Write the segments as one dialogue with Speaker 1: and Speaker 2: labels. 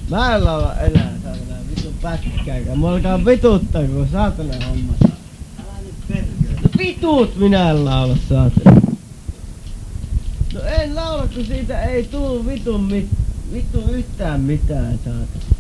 Speaker 1: Mä en laula enää saatana vitun pätkääkään. Mua alkaa vituttaa kun saatana homma.
Speaker 2: Älä nyt perkele.
Speaker 1: No vitut minä en laula saatana. No en laula kun siitä ei tuu vittu yhtään mitään saatana.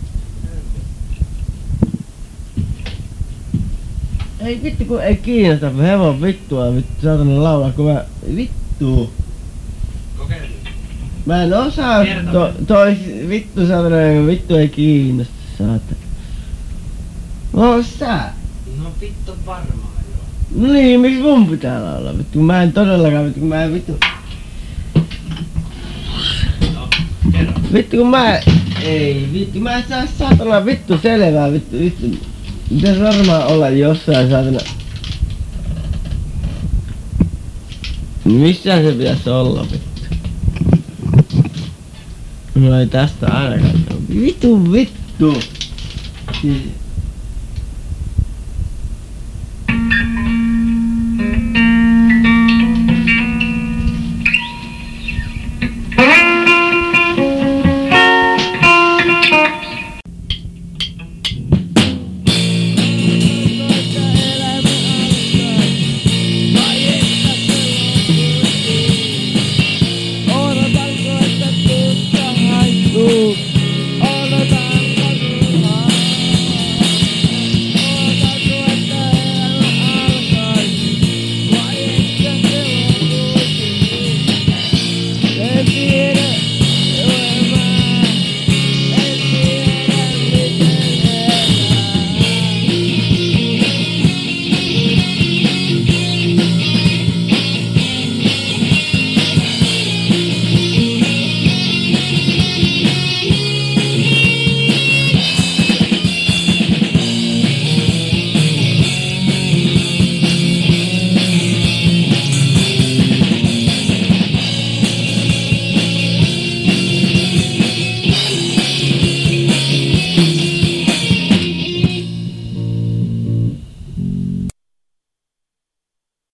Speaker 1: Ei vittu kun ei kiinnosta hevon vittua vittu saatana laulaa kun mä vittu.
Speaker 2: Kokeile.
Speaker 1: Mä en osaa toi vittu saatana vittu ei kiinnosta saatana. No sä.
Speaker 2: No vittu varmaan joo.
Speaker 1: No niin, miksi mun pitää laulaa vittu kun mä en todellakaan vittu kun mä en vittu.
Speaker 2: No, kerro.
Speaker 1: Vittu kun mä ei vittu mä en saa saatana vittu selvää vittu. Pitäis varmaan olla jossain saatana. Missään se pitäis olla vittu. No ei tästä ainakaan. Vittu. Siis